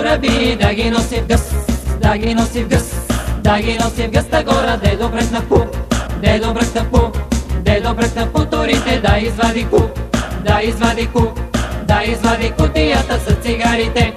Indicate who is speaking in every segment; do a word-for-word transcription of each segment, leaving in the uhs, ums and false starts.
Speaker 1: кораби, да ги носи в гъс, да ги носи в гъс, да ги носи в гъста гора. Дедо бръкна пу, дедо бръкна пу, дедо бръкна по турите, да извади ку, да извади ку, да извади кутията с цигарите.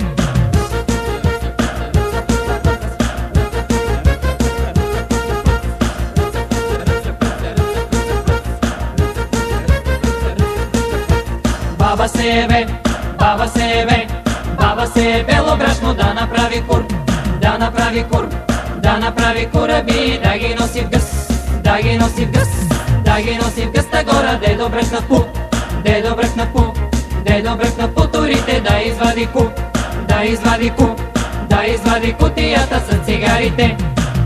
Speaker 1: Баба се еве, баба се еве, баба се е бело брашно да направи кур, да направи кур, да направи кораби, да ги носи в гъс, да ги носи в гъс, да ги носи в гъста гора. Дедо бръкна пу, дедо бръкна пу, дедо бръкна по турите, да извади ку, да извади ку, да извади кутията с цигарите.